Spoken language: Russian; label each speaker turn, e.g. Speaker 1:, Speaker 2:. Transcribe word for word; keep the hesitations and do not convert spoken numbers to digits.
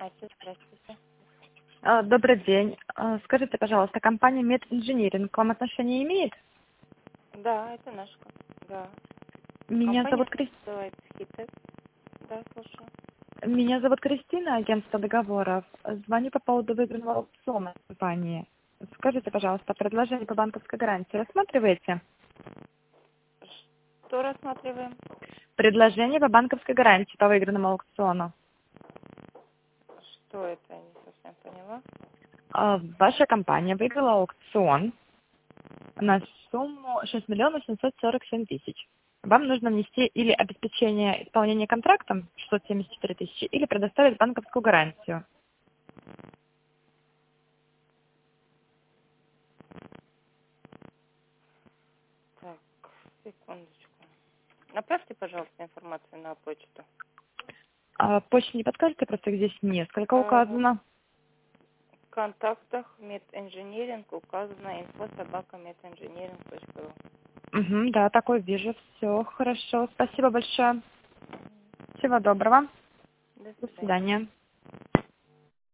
Speaker 1: Ася, здравствуйте.
Speaker 2: А, Добрый день. А, Скажите, пожалуйста, компания Мединжиниринг к вам отношение имеет?
Speaker 1: Да, это наш. ком- Да.
Speaker 2: Меня
Speaker 1: Компания
Speaker 2: зовут Крис...
Speaker 1: называется Хитек. Да, слушаю.
Speaker 2: Меня зовут Кристина, агентство договоров. Звоню по поводу выигранного аукциона компании. Скажите, пожалуйста, предложение по банковской гарантии рассматриваете?
Speaker 1: Что рассматриваем?
Speaker 2: Предложение по банковской гарантии по выигранному аукциону.
Speaker 1: Что это? Я не совсем поняла.
Speaker 2: А, Ваша компания выиграла аукцион на сумму шесть миллионов семьсот сорок семь тысяч. Вам нужно внести или обеспечение исполнения контрактом шестьсот семьдесят четыре тысячи, или предоставить банковскую гарантию.
Speaker 1: Так, секундочку. Направьте, пожалуйста, информацию на почту.
Speaker 2: А почту не подскажете, просто здесь несколько
Speaker 1: А, В
Speaker 2: указано.
Speaker 1: контактах мединжиниринг указано info собака мединжиниринг точка ру.
Speaker 2: Угу, да, такой вижу. Все, хорошо. Спасибо большое. Всего доброго.
Speaker 1: До
Speaker 2: До
Speaker 1: свидания.
Speaker 2: свидания.